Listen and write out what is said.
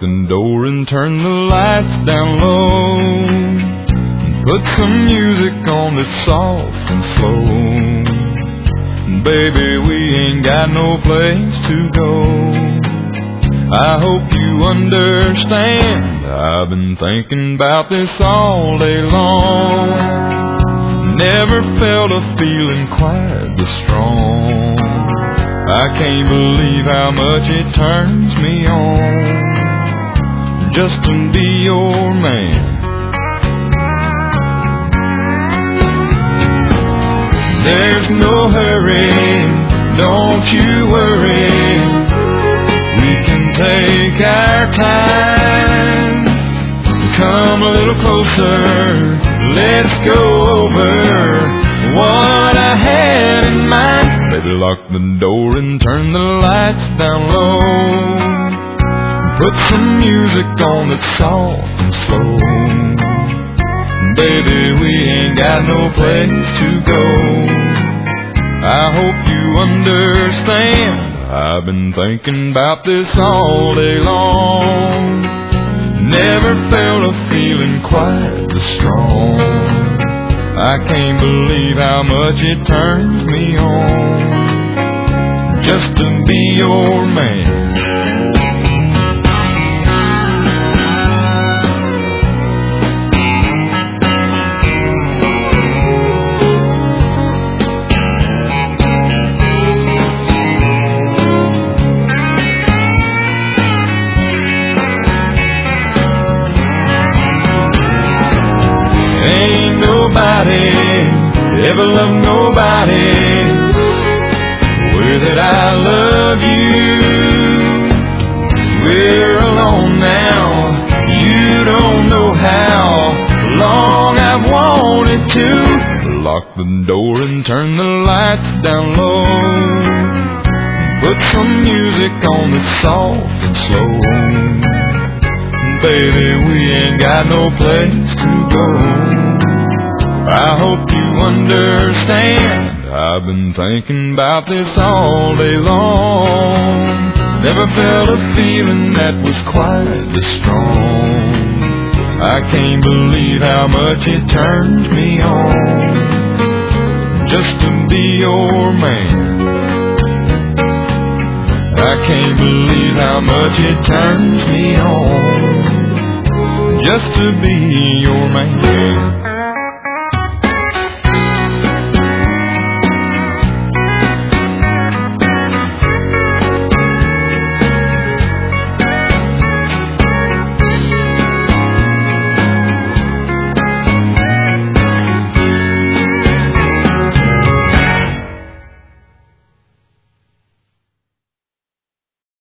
the door and turn the lights down low. Put some music on that's soft and slow. Baby, we ain't got no place to go. I hope you understand, I've been thinking about this all day long. Never felt a feeling quite this strong. I can't believe how much it turns me on just to be your man. There's no hurry, don't you worry. We can take our time. Come a little closer, let's go over what I had in mind. Baby, lock the door and turn the lights down low. Put some music on that's soft and slow. Baby, we ain't got no place to go. I hope you understand, I've been thinking about this all day long. Never felt a feeling quite this strong. I can't believe how much it turns me on just to be your man. Ever loved nobody way that I love you. We're alone now, you don't know how long I've wanted to. Lock the door and turn the lights down low. Put some music on that's soft and slow. Baby, we ain't got no place to go. I hope you understand, I've been thinking about this all day long. Never felt a feeling that was quite this strong. I can't believe how much it turns me on just to be your man. I can't believe how much it turns me on just to be your man.